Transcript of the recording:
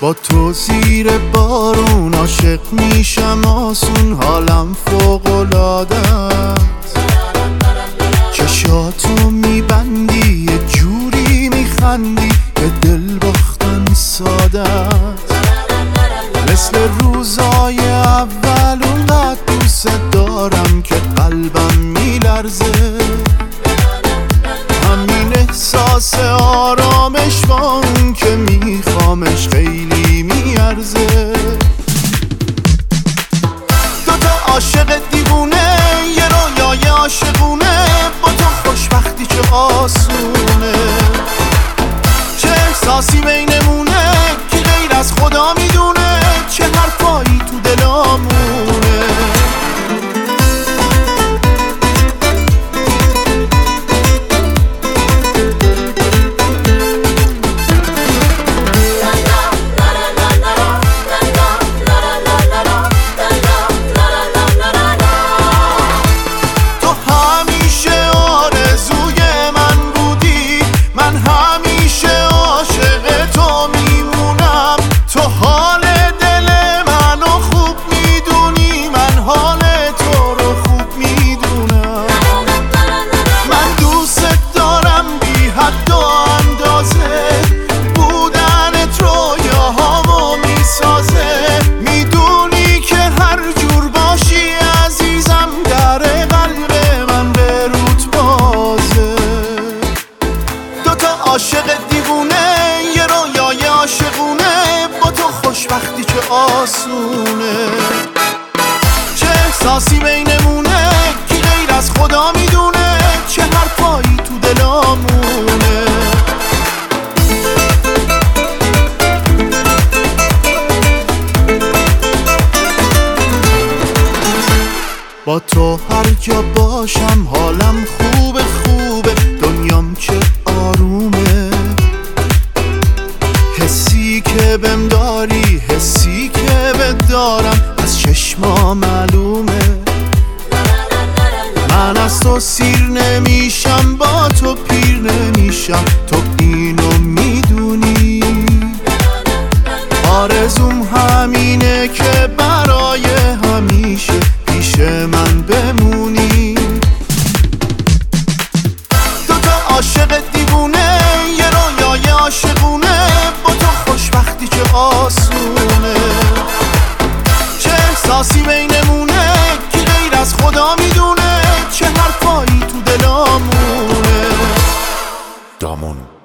با تو زیر بارون عاشق میشم آسون، حالم فوق‌العاده است. چشاتو میبندی یه جوری میخندی که دل باختن ساده است. مثل روزای اول اونقدر دوست دارم که قلبم میلرزه. همین احساس آرامش با اون که میخوامش خیلی میارزه. دوتا عاشق دیوونه یه رویای عاشقونه، با تو خوشبختی چه آسونه. چه احساسی بینمونه که غیر از خدا میدونه، چه حرفایی تو دلامونه. عاشق دیوونه یه رویای عاشقونه، با تو خوشبختی چه آسونه. چه احساسی بینمونه که غیر از خدا میدونه، چه حرفایی تو دلامونه. با تو هر جا باشم حالم خوبه خوبه، دنیام چه آرومه. حسی که بهم داری حسی که بهت دارم از چشما معلومه. من از تو سیر نمیشم با تو پیر نمیشم، تو اینو میدونی. آرزوم همینه که برای همیشه پیش من بمونی. دوتا عاشق دیوونه یه رویای عاشقونه، با تو خوشبختی چه آسونه. چه احساسی بینمونه که غیر از خدا میدونه، چه حرفایی تو دلامونه. دامون